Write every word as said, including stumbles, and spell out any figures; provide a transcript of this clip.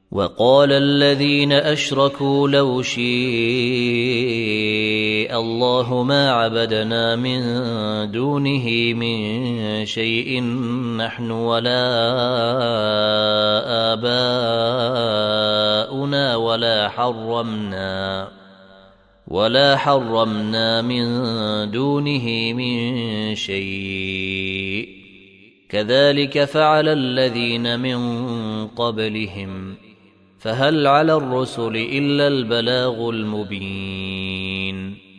وقال الذين أشركوا لو شيء الله ما عبدنا من دونه من شيء نحن ولا آباؤنا ولا حرمنا ولا حرمنا من دونه من شيء كذلك فعل الذين من قبلهم فهل على الرسل إلا البلاغ المبين